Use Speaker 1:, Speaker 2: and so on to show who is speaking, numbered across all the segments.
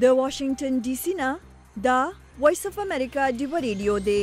Speaker 1: د واشنگټن ډي سي نه دا وایس اف امریکا ډیو ریډیو دی.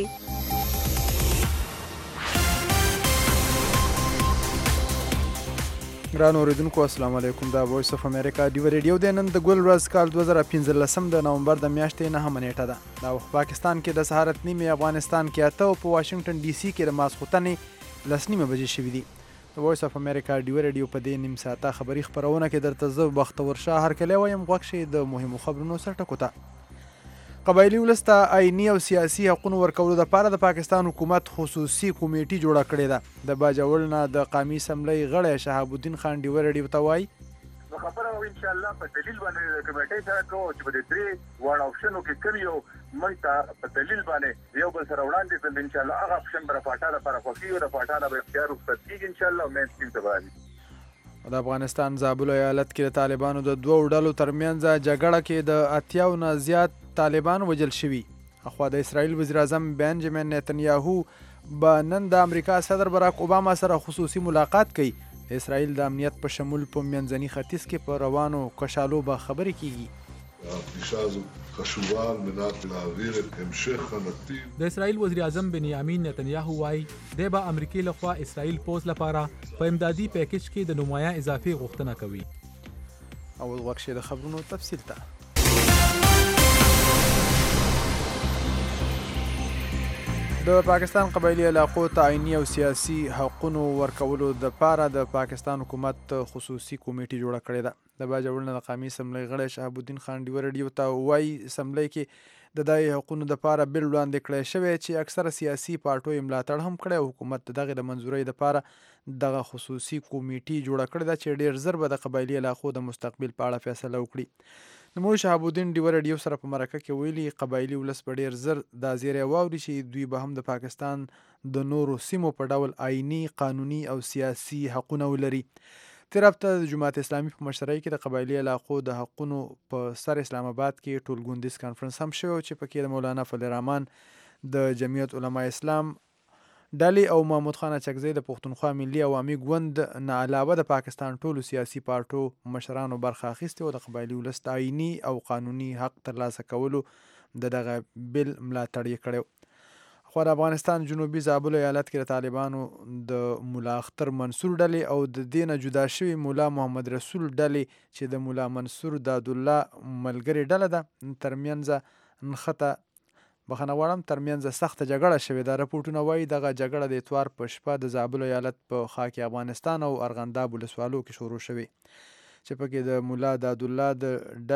Speaker 2: ګران اوریدونکو السلام علیکم. دا وایس اف امریکا ډیو ریډیو دی. نن د ګل ورځ کال 2015 د نومبر د میاشتې 9 نیټه ده. دا وخت پاکستان کې د سهار 8:30، افغانستان کې 8 او په واشنگټن ډي سي کې د ماسخوتنې 10:30 بجې شوې دي. د وایس اف امریکا ډیو ریډیو په دې نیم ساعته خبري خبرونه کې درته زه بختور شاه هرکلی وایم. غوږ شئ د مهمو خبرونو سر ټکو ته. قبایلي ولس ته آئیني او سیاسي حقونو ورکولو دپاره د پاکستان حکومت خصوصي کمیټې جوړه کړې ده. د باجوړ نه د قامي اسمبلۍ غړی شهاب الدین خان ډیو ریډیو ته وایي
Speaker 3: خبره او ان شاء الله په دلیل باندې د کمیټې سره کوو چې په دې درې وړ آپشنو کې کوم یو موږ ته په دلیل باندې یو بل سره وړاندې کړل. ان شاء الله هغه آپشن به رفاټا لپاره خوښي او رفاټا به اختیار وکړي ان شاء الله مین سټیم ته باندې.
Speaker 2: د افغانستان زابل ایالت کې د طالبانو د دوو ډلو ترمنځ جګړه کې د 80 نه زیات طالبان وژل شوي. اخوا د اسرائیل وزیر اعظم بنجامین نتنیاهو به نن د امریکا صدر براک اوباما سره خصوصي ملاقات کوي. د اسرائیل د امنیت په شمول په منځني ختیځ کې په روانو کشالو به خبرې کیږي.
Speaker 4: د اسرائیل وزیر اعظم بنیامین نتنیاهو وایي دی به امریکې لخوا اسرائیل پوز لپاره په امدادي پیکج کې د نمایاں اضافي غوښتنه کوي.
Speaker 2: اول غوږ شئ د خبرونو تفصیل ته. د پاکستان قبایلي علاقو ته آئیني او سیاسي حقونو ورکولو دپاره د پاکستان حکومت خصوصي کمیټې جوړه کړې ده. د باجوړ نه د قامي اسمبلۍ غړی شهاب الدین خان ډیو ریډیو ته وایي اسمبلۍ کې د دغې حقونو دپاره بل وړاندې کړی شوی چې اکثره سیاسي پارټیو یې ملاتړ هم کړی او حکومت د دغې د منظورۍ دپاره دغه خصوصي کمیټې جوړه کړې ده چې ډېر زر به د قبایلي علاقو د مستقبل په اړه فیصله وکړي. نوموړي شهاب الدین ډیو ریډیو سره په مرکه کې ویلي قبایلي ولس به ډېر زر دا زیری واوري چې دوی به هم د پاکستان د نورو سیمو په ډول آئیني، قانوني او سیاسي حقونه ولري. تېر هفته د جماعت اسلامي په مشرۍ کې د قبایلي علاقو د حقونو په سر اسلام آباد کې ټولګونډیز کانفرنس هم شوی چې پکې د مولانا فضل الرحمن د جمعیت علما اسلام ډلې او محمود خان اچکزی د پښتونخوا ملي عوامي ګوند نه علاوه د پاکستان ټولو سیاسي پارټو مشرانو برخه اخیستې او د قبایلي ولس د آئیني او قانوني حق ترلاسه کولو د دغه بل ملاتړ یې کړی. خو د افغانستان جنوبي زابل ایالت کې د طالبانو د ملا اختر منصور ډلې او د دې نه جدا شوي ملا محمد رسول ډلې چې د ملا منصور دادالله ملګرې ډله ده ترمنځ ترمنځ سخته جګړه شوې ده. راپورټونه وایي دغه جګړه د اتوار په شپه د زابل ایالت په خاک افغانستان او ارغنداب ولسوالو کې شروع شوې چې پکې د ملا دادالله د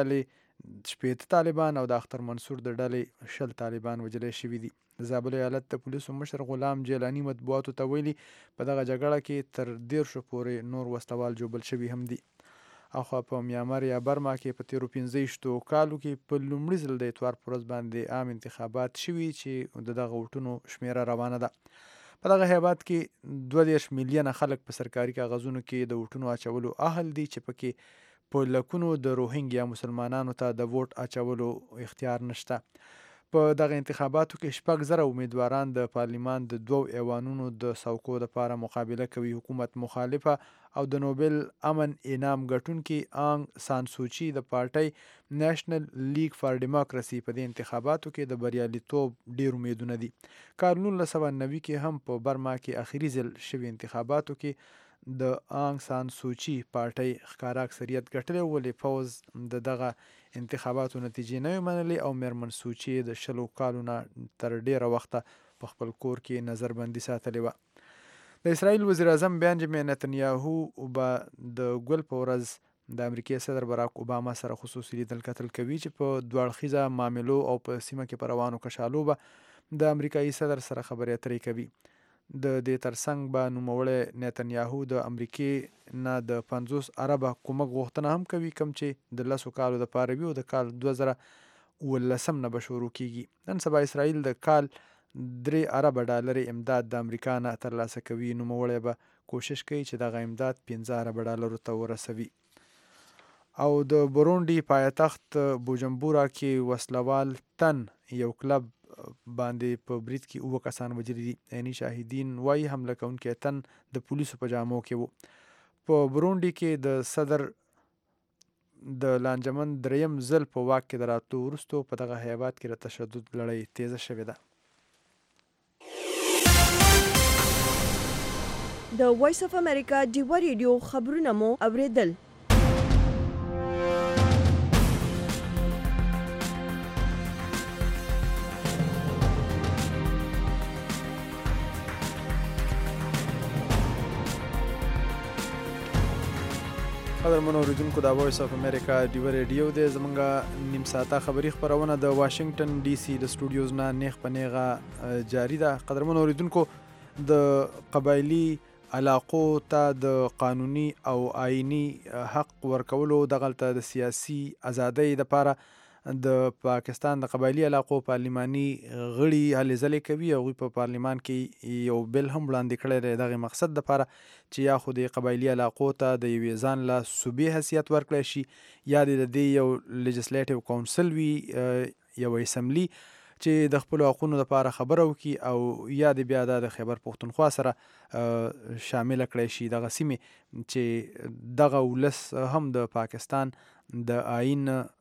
Speaker 2: ډلې 80 طالبان او د اختر منصور د ډلې 10 طالبان وژل شوي دي. د زابل ایالت د پولیسو مشر غلام جیلانی مطبوعاتو ته ویلي په دغه جګړه کې تر 10 پورې نور وسلوال جوبل شوي هم دي. اخوا په میامار یا برما کې په تیرو 15 کالو کې په لومړي ځل د اتوار پر ورځ باندې عام انتخابات شوي چې د دغه ووټونو شمیره روانه ده. په دغه هیواد کې 22 میلیونه خلک په سرکاري کاغذونو کې د ووټونو اچولو اهل دي چې پکې په لکونو د روهینګیا مسلمانانو ته د ووټ اچولو اختیار نشته. په دغه انتخاباتو کې 6,000 امیدواران د پارلیمان د 2 ایوانونو د څوکو دپاره مقابله کوي. حکومت مخالفه او د نوبل امن انعام ګټونکي آنګ سان سوچي د پارټۍ نیشنل لیگ فار ډیموکراسي په دې انتخاباتو کې د بریالیتوب ډېر امیدونه دي. کال 1990 کې هم په برما کې اخري ځل شوي انتخاباتو کې د آنګ سان سوچي پارټۍ ښکاره اکثریت ګټلی ولې پوز د دغه انتخاباتو نتیجې نه وي منلې او میرمن سوچي د 20 کالو نه تر ډېره وخته په خپل کور کې نظربندي ساتلې وه. د اسرائیل وزیر اعظم بنجامین نتنیاهو به د ګل په ورځ د امریکې صدر براک اوباما سره خصوصي لیدل کتل کوي چې په دوه اړخیزه معاملو او په سیمه کې په روانو کشالو به د امریکایي صدر سره خبرې اترې کوي. د دې ترڅنګ به نوموړی نتنیاهو د امریکې نه د 50 اربه کومک غوښتنه هم کوي کوم چې د 10 کالو دپاره وي او د کال 2019 نه به شروع کیږي. نن سبا اسرائیل د کال 3 اربه ډالرې امداد د امریکا نه ترلاسه کوي. نوموړی به کوشش کوي چې دغه امداد 15 اربه ډالرو ته ورسوي. او د بورونډي پایتخت بوجمبورا کې وسلوال تن یو کلب باندې په برید کې 9 کسان وژلي دي. عیني شاهدین وایي حمله کوونکی تن د پولیسو په جامو کې و. په بورونډي کې د صدر د لانجمن دریم ځل په واک کې د راتلو وروستو په دغه هیواد کې د تشدد لړۍ تیزه شوې ده.
Speaker 1: د وایس اف امریکا ډیوا ریډیو خبرونه مو اوریدل.
Speaker 2: قدرمنو اوریدونکو د وایس اف امریکا ډیوا ریډیو دی. زمونږ نیم ساعته خبري خپرونه د واشنگټن ډي سي د سټوډیوز نه نیغ په نیغه جاري ده. قدرمنو اوریدونکو د قبایلي علاقو ته د قانوني او آئینی حق ورکولو دغلته د سیاسي ازادۍ دپاره د پاکستان د قبایلي علاقو پارلماني غړي هلې ځلې کوي. هغوی په پارلمان کې یو بل هم وړاندې کړی دی دغې مقصد دپاره چې یا خو د قبایلي علاقو ته د یوې ځان له صوبې حیثیت ورکړی شي یا د دې یو لیجسلیټیو کونسل وي یو اسمبلي چې د خپلو حقونو لپاره خبره وکړي او یا د بیا د خیبر پښتونخوا سره شامله کړی شي دغه سیمې چې دغه ولس هم د پاکستان د آئین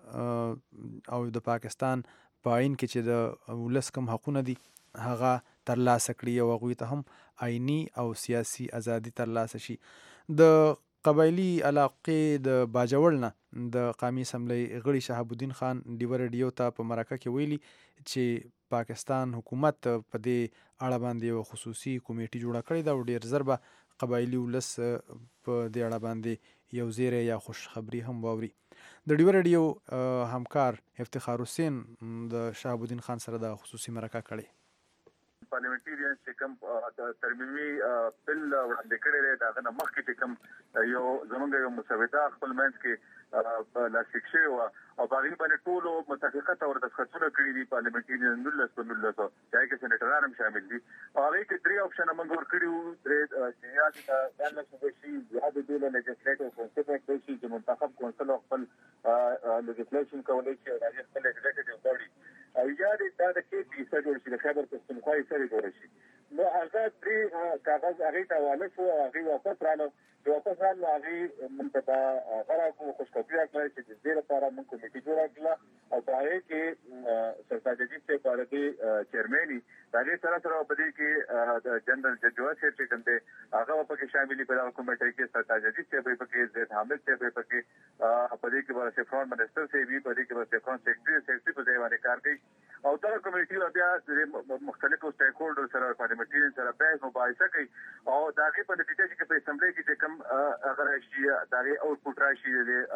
Speaker 2: او د پاکستان په آئین کې چې د ولس کوم حقونه دي هغه ترلاسه کړي او هغوی ته هم آئینی او سیاسي ازادي ترلاسه شي. د قبایلي علاقې د باجوړ نه د قومي اسمبلی غړي شهاب الدین خان ډیوا ریډیو ته په مرکه کې ویلي چې پاکستان حکومت په دې اړه باندې یو خصوصي کمیټي جوړه کړې ده او ډېر ژر به قبایلي ولس په دې اړه باندې یو زیری یا خوشخبري هم واوري. د ډیوا ریډیو همکار افتخار حسین د شهاب الدین خان سره د خصوصي مرکه کړې.
Speaker 3: پارلیمنټریان چې کوم ترمیمي بل وړاندې کړی دی د هغه نه مخکې چې کوم یو زمونږ یو مسوده خپل منځ کې لاسلیک شوې وه او په هغې باندې ټولو متفقه طور دستخطونه کړي دي پارلیمنټریان 19 په 19 چې هغې کې سینیټران هم شامل دي او هغې کې 3 آپشنه موږ ورکړي وو چې یا د ځان صوبه شي یا د دوی له لیجسلیټیو کونسل شي چې منتخب کونسل خپل لیجسلیشن کولی شي او د هغې خپل ایګزیکټیو باډي او یا دا د کې حصه جوړ شي د خیبر پښتونخوا حصه جوړ شي. نو هغه 3 کاغذ هغې ته حواله شو او هغې واپس رانه هغې موږ ته دا هغه راکړو خوشخطي راکړه چې د دې لپاره موږ کمیټي جوړه کړله او په هغې کې سرتاج عزیز صاحب په هغې چیرمین وي. د هغې سره سره په دې کې جنرال جج جواد صاحب چې کوم دی هغه به پکې شامل وي په دغه کمیټۍ کې. سرتاج عزیز صاحب به پکې زید حامد صاحب به پکې په دې کې به سیفران منسټر صاحب وي په دې کې به سیفران سیکرټري په ځای باندې کار کوي او دغه کمیټي بیا د مختلفو سټیک هولډر سره پارلیمنټریان سره بحث مباحثه کوي او د هغې په نتیجه کې په اسمبلی کې چې کوم هغه راشي د هغې آوټپوټ راشي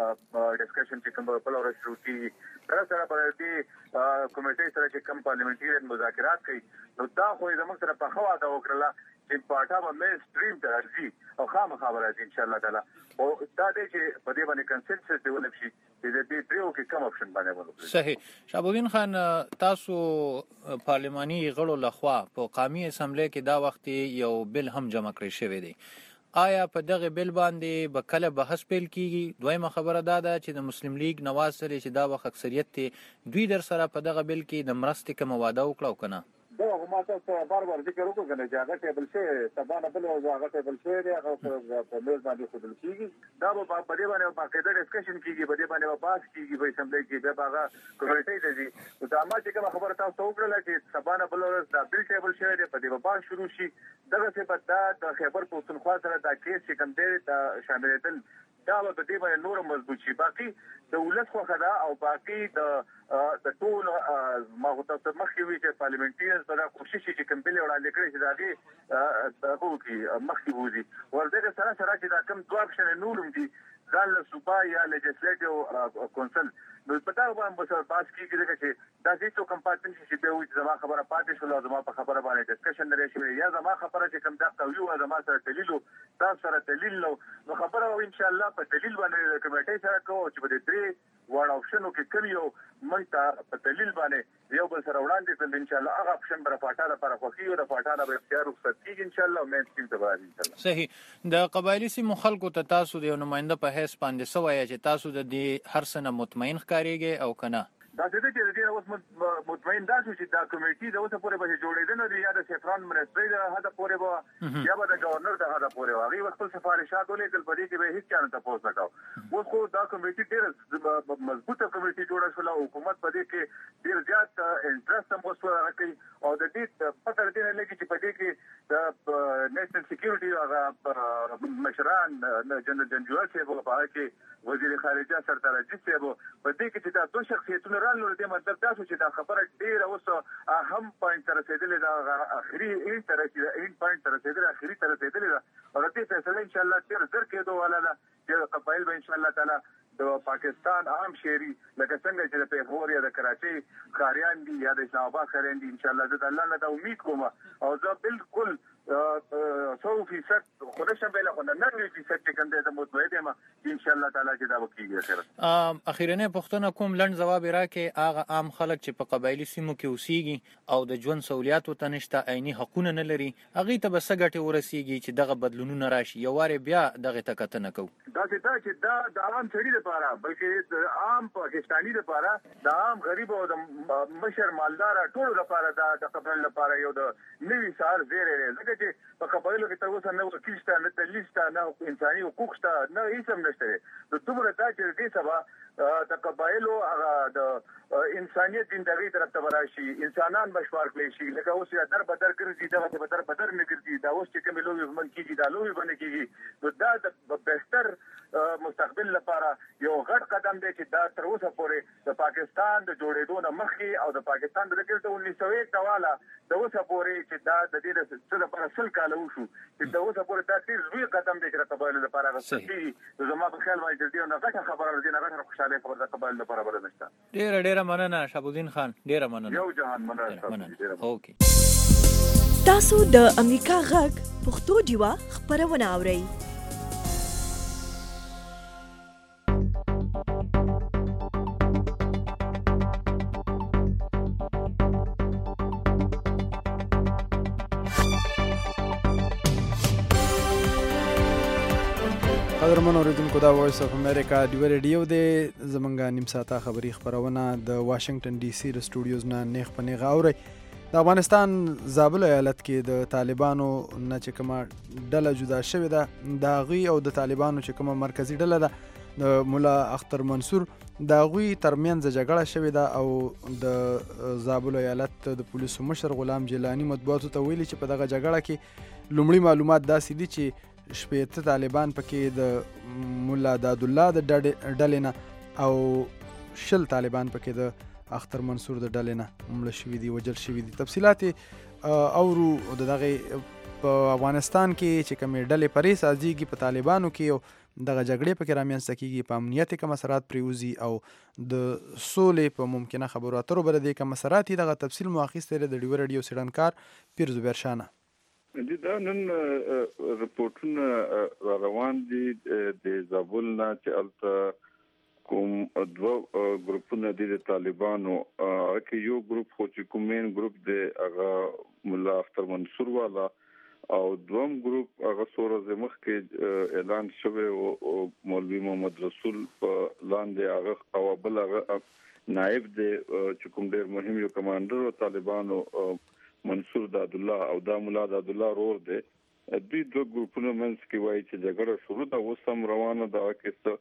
Speaker 3: د ډسکشن چې کوم بله ورځ شروع کېږي سره سره په دې کمیټۍ سره چې کوم پارلیمنټریان مذاکرات کوي نو دا خو یې زموږ سره پخه وعده وکړله چې پاټا به مین سټریم ته راځي او خامخا به راځي انشاءالله تعالی او دا دی چې په دې باندې کنسنسس ډیولپ شي چې د دې پریو کې کوم آپشن باندې ولوي.
Speaker 5: صحیح. شهاب الدین خان تاسو پارلماني غړو لخوا په قومي اسمبلی کې دا وخت یو بل هم جمع کړی شوی دی. آیا په دغه بل باندې به کله بحث پیل کیږي؟ دویمه خبره دا ده چې د مسلم لیگ نواز سره چې دا وخت اکثریت دی دوی در سره په دغه بل کې د مرستې کوم وعده وکړه او کنه؟
Speaker 3: دا ما ته بار ذکر وکړو کنه چې هغه ټیبل شي سبا نه بل هغه ټیبل شي دی هغه په میز باندې خودل کیږي دا به په دې باندې باقاعده ډسکشن کیږي په دې باندې باس کیږي په اسمبلی کې به هغه کمیټې ته ځي دا ما چې کوم خبره تاسو وکړه چې سبا نه بل دا بل ټیبل شي دی په دې باس شروع شي دغه څه په دا د خیبر پښتونخوا سره دا کیس چې کوم دی دا شاملېدل دا به دې باندې نور مضبوط شي. باقي د ولس خوښه ده او باقي د ټول ما غوښتل مخکې وي چې پارلیمنټریان په دا کوشش چې کوم بل وړاندې کړي چې دا هغې هغو کې مخکې بوځي ورځکه سره سره چې دا کوم 2 آپشن نور هم دي ځان له صوبه یا لیجسلیټیو کونسل نو په دا باندې باس کیږي چې دا هیڅ کوم پاتې نشي چې به وي زما خبره پاتې شوله زما په خبره باندې ډسکشن لري شوی یا زما خبره چې کوم دا قوي و زما سره دلیل تاسو سره دلیل نو خبره ان شاء الله په دلیل باندې کمیټې سره کوو چې په دې 3 وړ آپشنو کې کوم یو موږ ته په دلیل باندې یو بل سره وړاندې کړل ان شاء الله هغه آپشن بر پاټا لپاره خوښي او د پاټا د اختیار رخصت کیږي ان شاء الله مین سټریم ته راځي ان شاء الله.
Speaker 5: صحیح. د قبایلی سیمو خلکو ته تاسو د نماینده په حیث باندې سوای چې تاسو د دې هر څه نه مطمئن ښکاریږي او کنه؟
Speaker 3: دا څه چې د اوس مطمئن دا شو چې دا کمیټي د اوسه پورې به جوړېدنه دی یا د سیفران منسټري د هدا پورې به یا به د گورنر د هدا پورې واغي خپل سفارشات ولیکل په دې کې به هیڅ چانه تاسو نه کاو اوس خو دا کمیټي ډېر مضبوطه کمیټي جوړه شو حکومت په دې کې ډېر زیات انټرست هم وسوه کوي او د دې پته لري چې په دې کې د نېشنل سکیورټي او مشران جنرال جنجوال چې په هغه کې وزیر خارجه سردار اجیت صاحب په دې کې چې دا دوه شخصیتونه رالو د مطلب دا چې دا خبره ډیره اوس اهم پوینټ تر رسیدلې دا اخري این تر پوینټ تر رسیدلې اخري تر رسیدلې دا او دې فیصله ان شاء الله ډیر زر کېدو والا ده چې قبایل به ان شاء الله تعالی د پاکستان عام شهري لکه څنګه چې د پیښور یا د کراچۍ خاریان دي یا د اسلام آباد خاریان دي ان شاء الله د الله نه دا امید کوم او زه بالکل 100% خودشم بل خو 90% چې کوم د مطمئن یم ان شاء الله تعالی چې دا وکړي اخر
Speaker 5: اخیرنه پښتنه کوم لند جواب راکې هغه عام خلک چې په قبایلی سیمو کې اوسېږي او د ژوند سہولیات وته نشته عیني حقونه نه لري هغه ته بس ګټه ورسیږي چې دغه بدلونونه راشي یو واره بیا دغه تکتنه کو
Speaker 3: دا چې دا د عام سړي لپاره بلکې د عام پاکستاني لپاره د عام غریب او د مشر مالدار ټول لپاره د قبایل لپاره یو د نوي سار زیره لري چې په قبایلو کې تر اوسه نه وکیل شته نه دلیل شته نه انساني حقوق شته نه هیڅ هم نشته د دومره دا چې دې سبا د قبایلو هغه د انسانیت زندګۍ طرف ته ورشي انسانان بشوار کړي شي لکه اوس یا در بدر ګرځي دا بدر نه ګرځي دا اوس چې کوم لوی من کیږي دا لوی باندې کیږي نو دا د بهتر مستقبل لپاره یو غټ قدم دی چې دا تر اوسه پورې د پاکستان د جوړېدو نه مخکې او د پاکستان د 1901 والا د اوسه پورې چې دا د دې څه لپاره سل کاله وشو چې د اوسه پورې دا ډېر لوی قدم دی چې د قبایلو لپاره غوښتي زما په خیال باندې دې نه غټه خبره ده نه غټه خوشاله خبره د قبایلو لپاره ورنشته
Speaker 5: ډېر مننه شهابالدین خان ډېر مننه
Speaker 3: یو جهان مننه
Speaker 5: اوکې
Speaker 1: تاسو د امریکا غږ پښتو ډیوا خبرونه اورئ
Speaker 2: قدرمن اوریدونکو دا وایس اف امریکا ډیو ریډیو دی زمونږه نیم ساعته خبري خبرونه د واشنگټن ډي سي د سټوډیوز نه نیغ په نیغه اورئ د افغانستان زابل ایالت کې د طالبانو نه چې کومه ډله جدا شوې ده د هغوی او د طالبانو چې کومه مرکزي ډله ده د ملا اختر منصور د هغوی ترمنځ جګړه شوې ده او د زابل ایالت د پولیسو مشر غلام جیلانی مطبوعاتو ته ویلي چې په دغه جګړه کې لومړي معلومات داسې دي چې شپېته طالبان پکې د مولا دادالله د ډلې نه او 10 طالبان پکې د اختر منصور د ډلې نه مړه شوي دي وجل شوي دي تفصیلات اورو د دغه په افغانستان کې چې کومې ډلې پرې سازیږي په طالبانو کې او دغه جګړې پکې رامنځته کیږي په امنیت کوم اثرات پرېوځي او د سولې په ممکنه خبرو اترو بر دې کوم اثرات دغه تفصیل مو اخیستی د ډیو ریډیو سیډنکار پیر زبیر شانه
Speaker 6: دا نن رپورټونه را روان دي د زابل نه چې الته کوم دوه ګروپونه دي د طالبانو کې یو ګروپ خو چې کومین ګروپ دی هغه مولا اختر منصور والا او دوم ګروپ هغه سورز مخکې اعلان شوی او مولوی محمد رسول په لاندې هغه او بل هغه نائب دی چې کوم ډیر مهم یو کمانډر طالبانو منصور دادالله او دا مولا دادالله رور دی دوی دوه ګروپونه منځ کې وایي چې جګړه شروع ده اوس هم روانه ده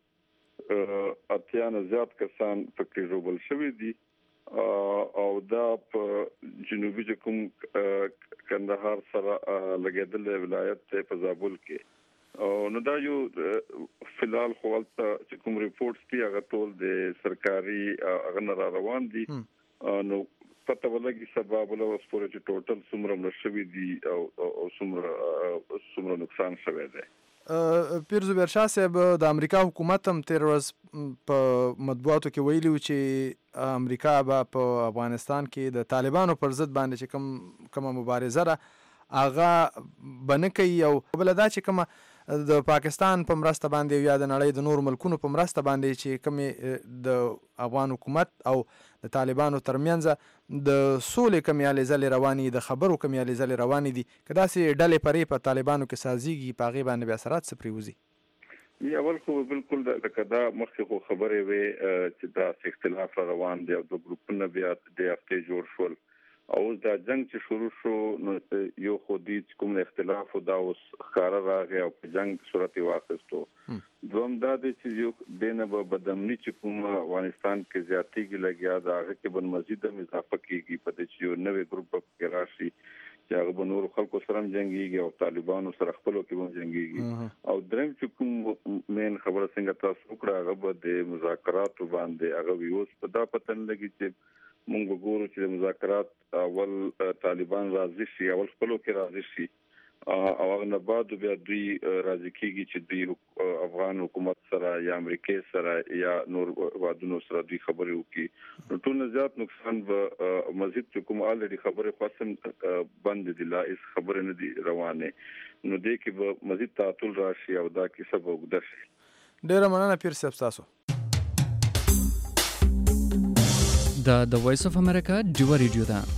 Speaker 6: کې اتیا نه زیات کسان پکې ژوبل شوي دي او دا په جنوبي کوم کندهار سره لګیدل ولایت په زابل کې او نو دا یو فلال خو چې کوم ریپورتس دي هغه ټول د سرکاري هغه روان دي نو پته ولګي سبب له اوس پورې چې ټوټل څومره مرشوي دي او څومره نقصان شوی دی
Speaker 2: پیر زبیر شاه صاحب د امریکا حکومت هم تیر ورځ په مطبوعاتو کې ویلي و چې امریکا به په افغانستان کې د طالبانو پر ضد باندې چې کومه مبارزه ده هغه به نه کوي او بله دا چې کومه د پاکستان په مرسته باندې یا د نړۍ د نورو ملکونو په مرسته باندې چې کومې د افغان حکومت او د طالبانو ترمنځ د سولې کومې هلې ځلې روانې د خبرو کومې هلې ځلې روانې دي که داسې ډلې پرې په طالبانو کې سازیږي په هغې باندې بیا اثرات څه پرېوځي
Speaker 6: اول خو بالکل دا مخکې خو خبرې وي چې دا اختلاف روان دي او د ګروپونو بیا د هفته جوړ شول او دا جنگ چې شروع شو نو یو خو دې کوم اختلاف او دا اوس ښکارا راغی او په جنگ صورت واخیستو دوم دا چې یو دنه په بدامنی چې کوم افغانستان کې زیاتېږي لګیا دا هغه کې بن مزید اضافه کیږي په دې چې یو نوې ګروپ کې راشي چې هغه به نور خلکو سره جنگيږي او طالبانو سره خپلو کې هم جنگيږي او دریم چې کوم مین خبره څنګه تاسو وکړه هغه به د مذاکراتو باندې هغه ویوس په دا پتن لګي چې مونږ وګورو چې مذاکرات اول طالبان راضي شي اول خپلو کې راضي شي او هغه نه بعد بیا دوی راضي کیږي چې دوی افغان حکومت سره یا امریکای سره یا نور وادونو سره دوی خبرې وکړي نو ټول زیات نقصان به مزید کوم الریډي خبره خاصم بند دي لا اس خبره نه دي روانه نو دې کې به مزید تعطل راشي او دا کې سبب وګدر شي.
Speaker 2: ډیره مننه پیر صاحب تاسو.
Speaker 7: د وایس اف امریکا ډیو ریډیو ده.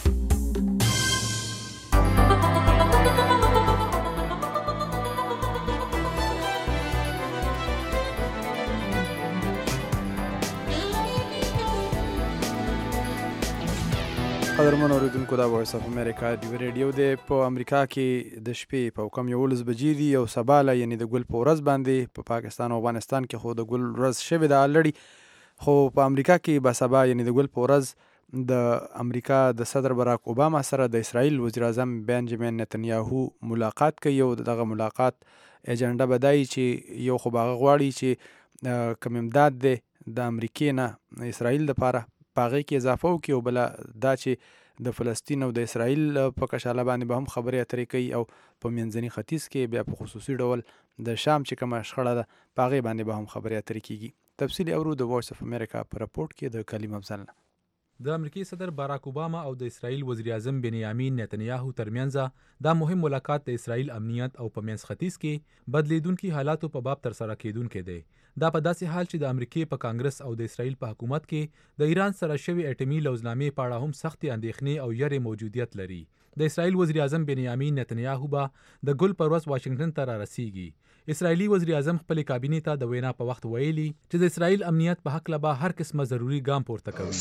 Speaker 2: قدرمن اوریدونکو دا وایس اف امریکا ډیو ریډیو دی. په امریکا کې د شپې په کم 11 بجې دي او سباله یعنی د ګل په ورځ باندې په پاکستان او افغانستان کې خو د ګل ورځ شوې ده الریډي خو په امریکا کې به سبا یعنی د ګل په ورځ د امریکا د صدر براک اوباما سره د اسرائیل وزیر اعظم بنجامین نتنیاهو ملاقات کوي او دغه ملاقات ایجنډا بدای چې یو خو باغ غواړي چې کوم امداد دی د امریکای نه اسرائیل لپاره پاغه کې اضافه وکړي او بل دا چې د فلسطین او د اسرائیل په کشاله باندې به هم خبرې اترې کوي او په منځني ختیځ کې بیا په خصوصي ډول د شام چې کومه شخړه ده پاغه باندې به هم خبرې اترې کیږي. تفصیلی اورو د وایس اف امریکا په راپورټ کې د کلیم افضل.
Speaker 4: د امریکای صدر باراک اوباما او د اسرائیل وزیر اعظم بنیامین نتنیاهو ترمنځ دا مهم ملاقات د اسرائیل امنیت او په منځ ختیځ کې بدلیدونکو حالاتو په باب تر سره کیدونکو دی. دا په داسې حال چې د امریکای په کانګرس او د اسرائیل په حکومت کې د ایران سره شوی اټومي لوزنامې په اړه هم سختي اندېښنې او یری موجودیت لري. د اسرائیل وزیر اعظم بنیامین نتنیاهو به د ګل پر ورځ واشنگټن ته رسیږي. اسرائیلی وزیر اعظم خپل کابینې ته د وینا په وخت ویلي چې د اسرائیل امنیت په حق لبا هر قسمه ضروری ګام پورته کوي.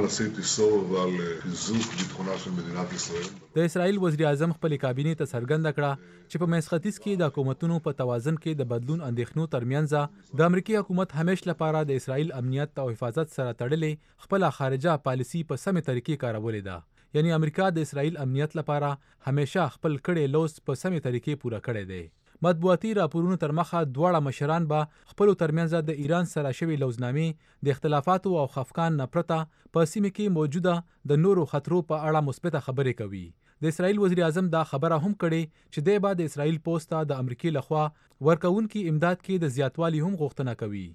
Speaker 4: د اسرائیل وزیر اعظم خپل کابینې ته څرګنده کړه چې په منځ ختیځ کې د حکومتونو په توازن کې د بدلون اندېښنو ترمنځ د امریکای حکومت همیش لپاره د اسرائیل امنیت او حفاظت سره تړلې خپل خارجه پالیسی په سمه طریقې کارولې ده. یعنی امریکا د اسرائیل امنیت لپاره همیشه خپل کړي لوز په سمه طریقې پوره کړی دی. مطبوعاتي راپورونو تر مخه دواړه مشران به خپل ترمنځ د ایران سره شوی لوزنامې د اختلافاتو او خفقان نه پرته په سیمه کې موجوده د نورو خطرو په اړه مثبت خبرې کوي. د اسرائیل وزیر اعظم دا خبره هم کړې چې د بعد اسرائیل پوسټ د امریکای لخوا ورکوونکي امداد کې د زیاتوالي هم غوښتنه کوي.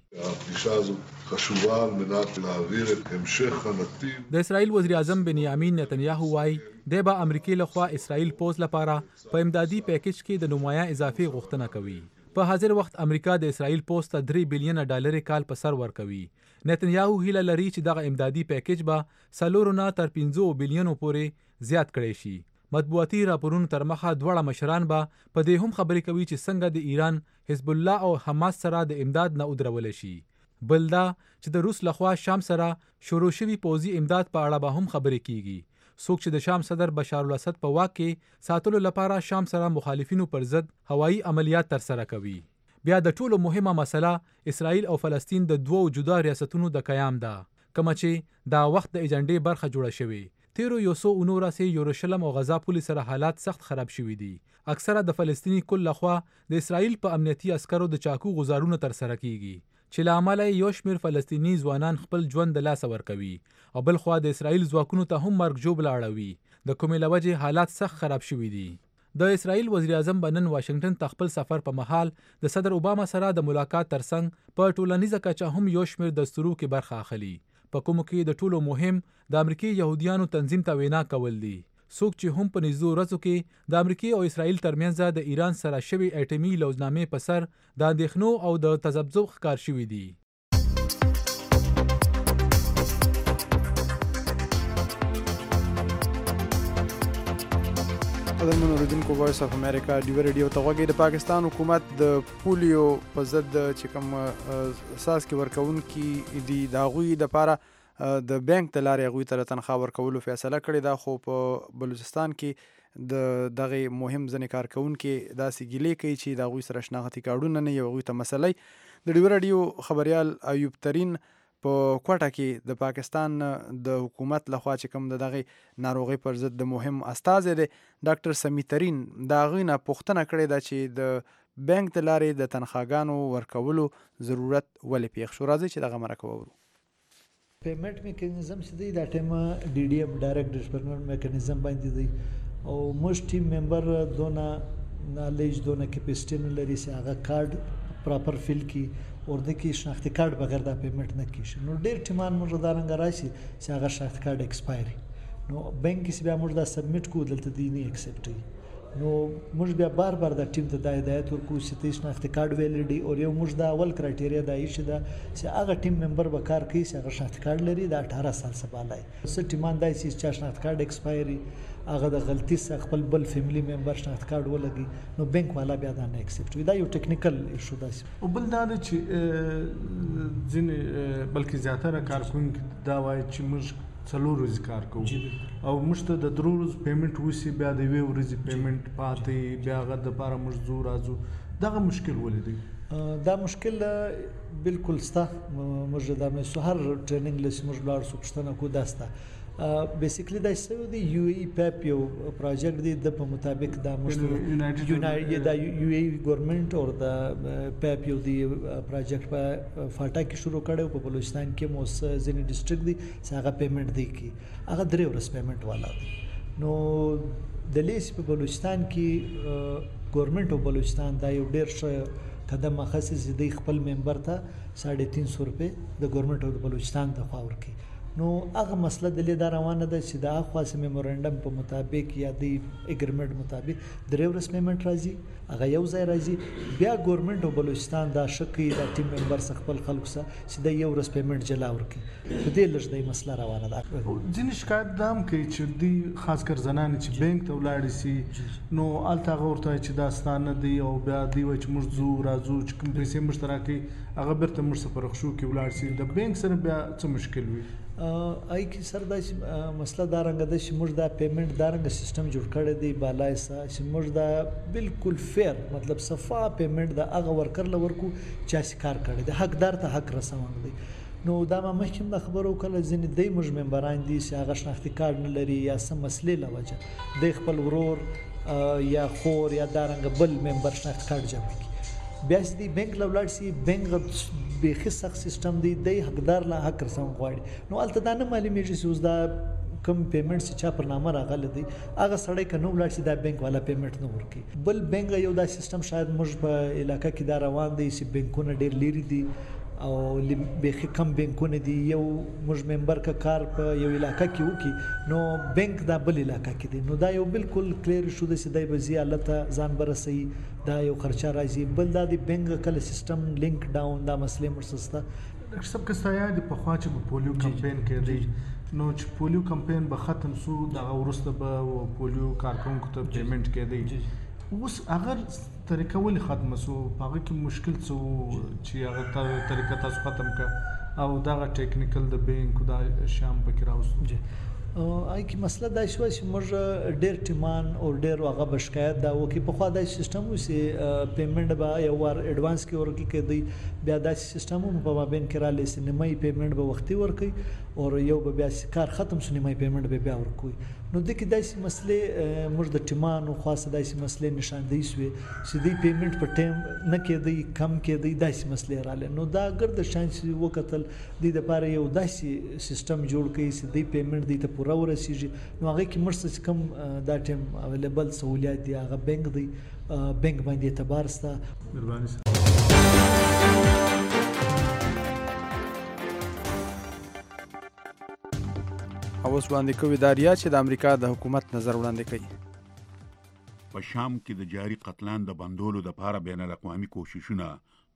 Speaker 4: د اسرائیل وزیر اعظم بنیامین نتنیاهو وايي د به امریکای لخوا اسرائیل پوز لپاره په امدادي پیکیج کې د نمایاں اضافي غوښتنه کوي. په حاضر وخت امریکا د اسرائیل پوز ته 3 بلین ډالر کال په سر ورکوي. نتنیاهو هیله لري چې دغه امدادي پیکیج به 4 نه تر 15 بلین پورې زیات کړي شي. مطبوعاتي راپورونو تر مخه دواړه مشران به په دې هم خبرې کوي چې څنګه د ایران، حزب الله او حماس سره د امداد نه ودرول شي. بل دا چې د روس لخوا شام سره شروع شوی پوځي امداد په اړه به هم خبرې کیږي. څوک چې د شام صدر بشار الاسد په واک کې ساتلو لپاره شام سره مخالفینو پر ضد هوایي عملیات تر سره کوي. بیا د ټولو مهمه مسله اسرائیل او فلسطین د دوو جدا ریاستونو د قیام ده، کومه چې دا وخت د ایجنډې برخه جوړه شوې. تیرو یو سو اونورا سي یروشلم او غزا پولی سره حالات سخت خراب شوي دي. اکثره د فلسطینی کل لخوا د اسرائیل په امنیتي عسکرو د چاکو غزارونه تر سره کیږي چې له امله یو شمېر فلسطینی ځوانان خپل ژوند د لاسه ورکوي او بل خوا د اسرائیل ځواکونو ته هم مرګ ژوبله اړوي. د کومې له وجې حالات سخت خراب شوي دي. د اسرائیل وزیر اعظم بنن واشنگټن ته خپل سفر په مهال د صدر اوباما سره د ملاقات ترڅنګ په ټولنیزه کچه هم یو شمېر دستورو کې برخه اخلي. په کومو کې د ټولو مهم د امریکای يهوديانو تنظیم ته وینا کول دي. څوک چې هم په نږدې ورځو کې د امریکای او اسرائیل ترمنځ د ایران سره شوی اټومي لوزنامې په سر د اندېښنو او د تذبذب ښکار شوي دي.
Speaker 2: قدرمن اوریدونکو وایس اف امریکا ډیو ریډیو ته غوږی د پاکستان حکومت د پولیو په ضد چې کوم اساس کې ورکوونکي دي د هغوی دپاره د بانک د لارې هغوی ته د تنخواه ورکولو فیصله کړې ده، خو په بلوچستان کې د دغه مهم ځینې کارکوونکي داسې ګیلې کوي چې د هغوی سره شناختي کارډونه نه وي، هغوی ته مسئله د ډیو ریډیو خبریال ایوب ترین په کوټه کې د پاکستان د حکومت لخوا چې کوم د دغه ناروغۍ پر ضد د مهم استازی دی ډاکټر سمی ترین د هغوی نه پوښتنه کړې ده چې د بانک د لارې د تنخواګانو ورکولو ضرورت ولې پیښ شو. راځئ چې دغه مرکه واورو.
Speaker 8: پیمنټ میکانیزم چې دی دا ټیمه ډي ډي ایم ډایرکټ ډسبرسمنټ میکانیزم باندې دی او موږ ټیم ممبر دونه نالج دونه کیپیسټي نه لري چې هغه کارډ پراپر فیل کی ورده کې شناختی کارت بغیر دا پیمنٹ نه کیږي. نو ډیر ټیمان موږ دا رنګ راشي چې هغه شناختی کارت ایکسپایری نو بانک کې بیا موږ دا سبمیټ کو دلته دی نه ایکسپټي نو موږ بیا بار بار دا ټیم ته دا هدایت ورکو چې ته شناختی کارت ویلیډي او یو موږ دا اول کرایټیریا دا ایښی ده چې هغه ټیم ممبر به کار کوي چې هغه شناختی کارت لري دا 18 سال څخه بالای څه ټیمان دا چې شناختی کارت ایکسپایری هغه د غلطي څخه خپل بل فیملی ممبر شناخت کارت ولګي نو بانک والا بیا دا نه ایکسپټ دا یو ټیکنیکل ایشو ده.
Speaker 9: او بل دا چې ځینې بلکې زیاتره کارکوونکي دا وایي چې موږ 4 ورځې کار کوو او موږ ته د 3 ورځې پیمنټ وشي بیا د 1 ورځې پیمنټ پاتې بیا هغه دپاره موږ ځو راځو دغه مشکل ولې دی؟
Speaker 8: دا مشکل بالکل سته. موږ دا مې هر ټریننګ لسې موږ لاړ سو پوښتنه کو دا سته بیسیکلی دا څه دی یو ای پیپ یو پروجیکټ دی د په مطابق دا یونایټډ دا یو ای ګورنمنت او د پیپ یو دی پروجیکټ په فاټا کې شروع کړو په بلوچستان کې مو ځینې ډسټریکټ دی چې هغه پیمنٹ دی کی هغه 3 ورځې پیمنٹ والا دی. نو د لیس په بلوچستان کې ګورنمنت او بلوچستان دا یو ډیر ښه قدم اخیستی چې دی خپل ممبر ته 350 روپۍ د ګورنمنت او د بلوچستان د خوا ورکړي. نو هغه مسله د لیدا روانه ده چې د اخواس میمورندم په مطابق یا د اګریمنت مطابق 3 ورځې پیمنٹ راځي هغه یو ځای راځي بیا ګورنمنت او بلوچستان دا شکی دا ټیم ممبر خپل خلکو سره چې د یو ورځ پیمنٹ جلا ورکړي په دې لږ د مسله روانه ده.
Speaker 9: ځینې شکایت دا هم کوي چې دی خاص کر زنانې چې بانک ته ولاړې سي نو هلته هغه ورته وایي چې دا ستا نه دی او بیا دی وایي چې موږ ځو راځو چې کوم پیسې موږ ته راکوي هغه بیرته موږ څخه په رخصو کې ولاړ سي د بانک سره بیا څه مشکل وي؟
Speaker 8: آی کی سر دا مسله دا رنګ ده چې موږ دا پیمنٹ دا رنګ سیستم جوړ کړی دی بالای سره چې موږ دا بالکل فیر مطلب صفا پیمنٹ دا هغه ورکر لورکو چې کار کړی دی حقدار ته حق رسون دی. نو دا ما مخکې د خبرو کله ځینې دی موږ ممبران دي چې هغه شناختی کارت نه لري یا څه مسلې له وجه د خپل ورور یا خور یا دا رنګ بل ممبر شناختی کارت جمع کړي بیا چې دی بانک لولاړ سي بانک بیخي سخت سیستم دی دی حقدار لا حق رسون غواړي. نو الته دا نه معلومیږي چې اوس دا کم پیمنٹ چې چا پر نامه راغلی دی هغه سړی که نه ولاړ شي دا بانک والا پیمنٹ نه ورکوي. بل بانک یو دا سیستم شاید موږ په علاقه کې دا روان دی چې بانکونه ډېر لیري دي او بیخي کم بانکونه دي یو موږ ممبر که کار په یو علاقه کې وکړي نو بانک دا بل علاقه کې دی نو دا یو بالکل کلیر شو دی چې دی به ځي هلته ځان به رسوي دا یو خرچه راځي. بل دا د بانک کله سیستم لینک ډاون دا مسلې موږ سره
Speaker 9: ډاکټر صاحب که ستا یاد پخوا چې په پولیو کمپین کېدی نو چې پولیو کمپین به ختم سو دغه وروسته به پولیو کارکوونکو ته پیمنٹ کېدی اوس هغه طریقه ولې ختمه سو په هغه کې مشکل څه چې هغه طریقه تاسو ختم کړه او دغه ټیکنیکل د بانک دا شام پکې راوستو؟
Speaker 8: آی کی مسله دا شوه چې موږ ډېر ټیمان او ډېر هغه به شکایت دا وکړي پخوا دا سیستم و چې پیمنټ به یو وار ایډوانس کې ورکړي کېدی بیا دا سیستم هم په مابین کې رالی چې نیمایي پیمنټ به وختي ورکوي او یو به بیا کار ختم شو نیمایي پیمنټ به بیا ورکوي. نو دغه داسې مسلې موږ د ټیمانو خاصه داسې مسلې نشاندهي شوې چې دی پیمنټ په ټایم نه کېدی کم کېدی داسې مسلې راغلې. نو دا ګرد شان چې وکتل د دپاره یو داسې سیستم جوړ کړي چې دی پیمنټ دی ته پوره ورسیږي نو هغه کې موږ څه کم دا ټایم اویلیبل سہولیات دي هغه بانک دی بانک باندې اعتبار سته.
Speaker 9: مهرباني
Speaker 2: اوس وړاندې کوي دا ریا چې د امریکا د حکومت نظر وړاندې کوي.
Speaker 10: په شام کې د جاري قتلان د بندولو لپاره بین الاقوامي کوششونه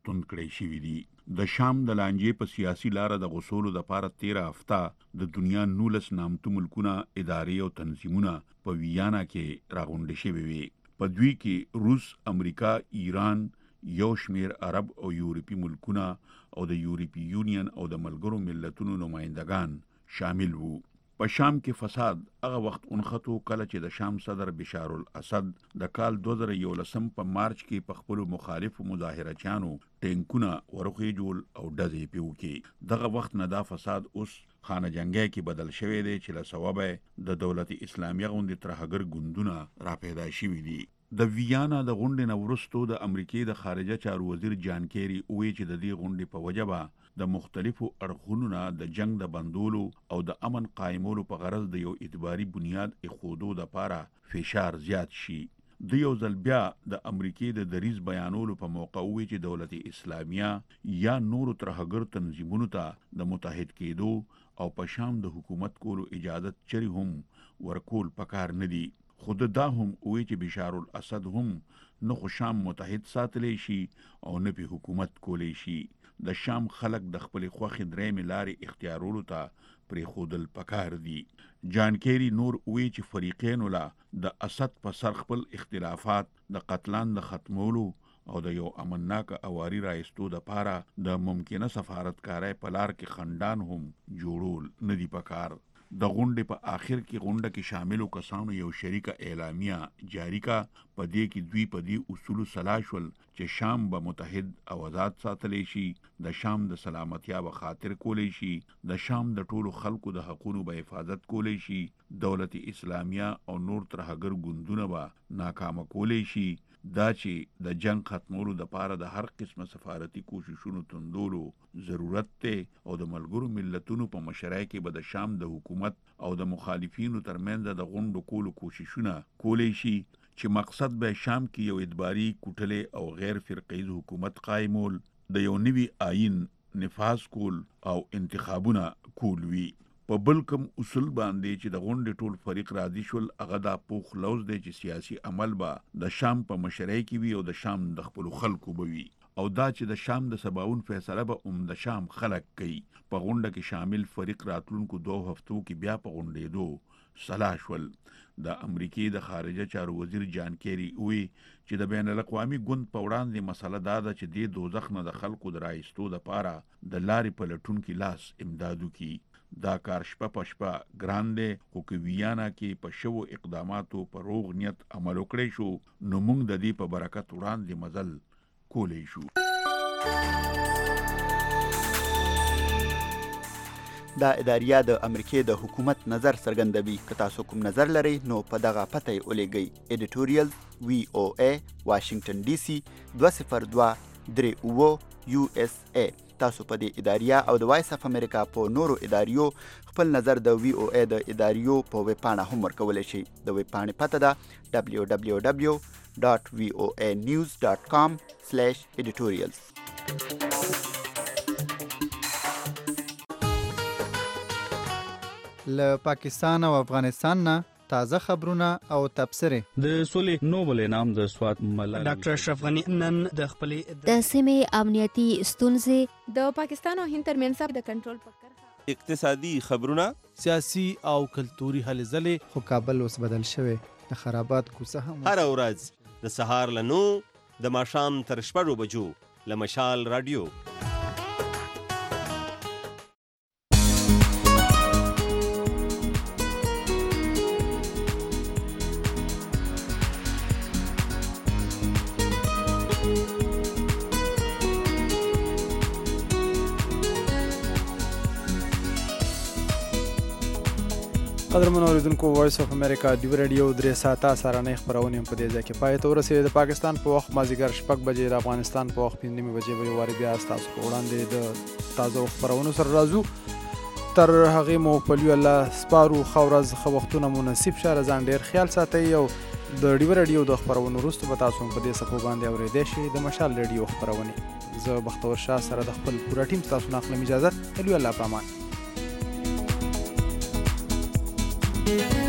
Speaker 10: توند کړی شوي دي. د شام د لانجې په سیاسي لاره د غوسولو دپاره 13 هفته د دنیا 19 نامتو ملکونه، ادارې او تنظیمونه په ویانا کې راغونډې شوي وي. په دوی کې روس، امریکا، ایران، یو شمیر عرب او یورپي ملکونه او د یورپي یونین او د ملګرو ملتونو نمایندگان شامل وو. په شام کې فساد هغه وخت اونخته کله چې د شام صدر بشار الاسد د کال 2011 په مارچ کې په خپل مخالفو مظاهرچیانو ټینکونه ورخې جوړ او ډزې پیو کې. دغه وخت نه دا فساد اوس خانه جنگي کې بدل شوی دی چې له سببه د دولت اسلامیه غوندې ترهګر ګوندونه را پیدا شوي دي. د ویانا د غونډې نه وروسته د امریکای د خارجه چارو وزیر جان کیری وایي چې د دې غونډې په وجه د مختلفو اړخونو نه د جنگ د بندولو او د امن قائمولو په غرض د یو اعتباري بنیاد ایښودو دپاره فشار زیات شي. د یو ځل بیا د امریکای د دریځ بیانولو په موقع وایي چې دولت اسلامیه یا نورو ترهګر تنظیمونو ته د متحد کېدو او په شام د حکومت کولو اجازت چری هم ورکول پکار نه دي. خود دا هم وایي چې بشار الاسد هم نه خو شام متحد ساتلی شي او نه په حکومت کولی شي. د شام خلک د خپل خوښې درېمې لارې اختیارولو ته پرېښودل پکار دي. جان کیری نور وایي چې فریقینو له د اسد په سر خپل اختلافات د قتلان د ختمولو او د یو امنناک اواري رایستو دپاره د ممکنه سفارتکارۍ په لار کې خندان هم جوړول نه دي پکار. د غونډې په آخر کې غونډه کې شاملو کسانو یو شریکه اعلامیه جاری کا. په دې کې دوی په دې اصولو سلا شول چې شام به متحد او آزاد ساتلی شي، د شام د سلامتیا به خاطر کولی شي، د شام د ټولو خلکو د حقونو به حفاظت کولی شي، دولت اسلامیه او نور ترهګر ګوندونه به ناکامه کولی شي. دا چې د جنگ ختمولو دپاره د هر قسمه سفارتي کوششونو تندولو ضرورت دی او د ملګرو ملتونو په مشرۍ کې به د شام د حکومت او د مخالفینو ترمنځ د غونډو کولو کوششونه کولی شي چې مقصد به شام کې یو ادباري کوټلې او غیر فرقیز حکومت قائمول، د یو نوي آئین نفاذ کول او انتخابونه کول وي. په بل کوم اصول باندې چې د غونډې ټول فریق راضي شول هغه دا پوخ لوز دی چې سیاسي عمل به د شام په مشرۍ کې وي او د شام د خپلو خلکو به وي، او دا چې د شام د سباون فیصله به د شام خلک کوي. په غونډه کې شامل فریق راتلونکو 2 هفتو کې بیا په غونډېدو سلا شول. د امریکای د خارجه چارو وزیر جان کیری وی چې د بین الاقوامي ګوند په وړاندې مسله دا ده چې د دوزخ نه د خلکو د رایستو دپاره د لارې په لټونکي لاس امدادو کی. دا کار شپه په شپه ګران دی، خو که ویانا کې په شوو اقداماتو په روغ نیت عمل وکړی شو نو موږ د دې په برکت وړاندې مزل کولی شو.
Speaker 11: دا اداریه د امریکای د حکومت نظر څرګندوي. که تاسو کوم نظر لرئ نو په دغه پته یې ولیږئ. ایډیټوریل VOA واشنگټن DC 20238 USA. تاسو په دې اداریه او د وایس اف امریکا په نورو اداریو خپل نظر د VOA د اداریو په ویب پاڼه هم ورکولی شئ. د ویب پاڼې پته ده www.voanews.com/editorials.
Speaker 12: له پاکستان او افغانستان نه تازه خبرونه او تبصرې.
Speaker 13: د سولې نوبل انعام د سوات ملالۍ
Speaker 14: ډاکټر اشرف غنی نن د خپلې
Speaker 15: د سیمې امنیتي ستونزې،
Speaker 16: د پاکستان او هند ترمنځ د کنټرول په کرښه،
Speaker 17: اقتصادي خبرونه،
Speaker 18: سیاسي او کلتوري هلې ځلې.
Speaker 12: خو کابل اوس بدل شوی، د خرابات کوڅه هم
Speaker 17: هر ورځ د سهار له 9 د ماښام تر 6 بجو له مشال رادیو.
Speaker 2: قدرمنو اوریدونکو، وایس اف امریکا ډیو رادیو 3 ساعته سهارنۍ خپرونې هم په دې ځای کې پای ته ورسېدې. د پاکستان په وخت مازدیګر 6 بجې، د افغانستان په وخت 5 بجې به یو وارې بیا ستاسو په وړاندې د تازه خپرونو سره راځو. تر هغې مو په لیو الله سپارو. ښه ورځ، ښه وختونه مو نصیب شه. ځان ډېر خیال ساتئ او د ډیو رادیو د خپرونو وروسته به تاسو هم په دې څپو باندې اورېدی شئ د مشال رادیو خپرونې. زه بختور شاه سره د خپل پوره ټیم ستاسو نه اخلم اجازت. د لیو الله په امان.